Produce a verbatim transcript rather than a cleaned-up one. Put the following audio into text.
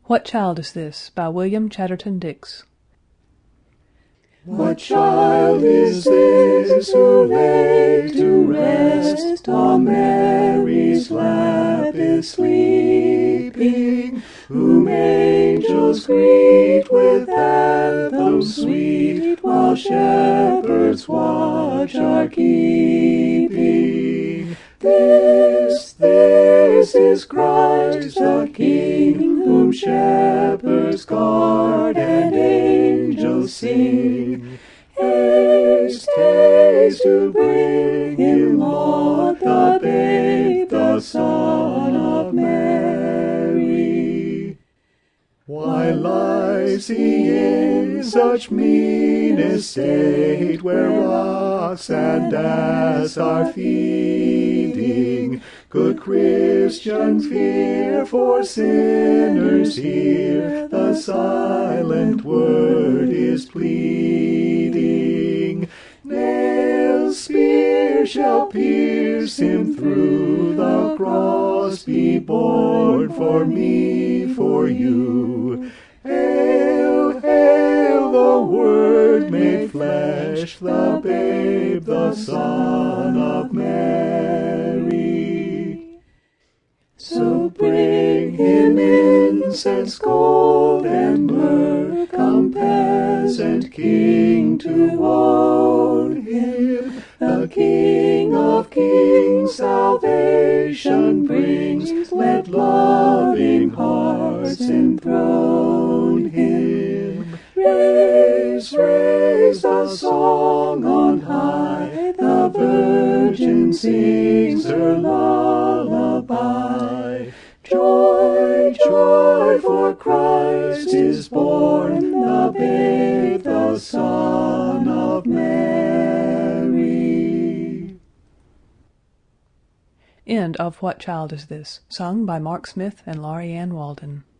What Child Is This? By William Chatterton Dix. What child is this who lay to rest on Mary's lap is sleeping, whom angels greet with anthems sweet, while shepherds watch are keeping? This, this is Christ the King, whom shepherds guard and angels sing. Haste, haste to bring him, Lord, the babe, the Son of Mary. Why lies he in such mean estate, where rocks and ass are feeding? Good Christian, fear, for sinners here the silent word is pleading. Nail, spear shall pierce him through, the cross be borne for me, for you. Hail, hail, the Word made flesh, the babe, the Son of Mary. So bring him incense, gold, and myrrh, come peasant king to own him. The King of kings salvation brings, let loving hearts enthrone him. Raise, raise the song on high, the Virgin sings her lullaby. Joy, joy, for Christ is born, the babe, the Son of Mary. End of What Child Is This? Sung by Mark Smith and Laurie Ann Walden.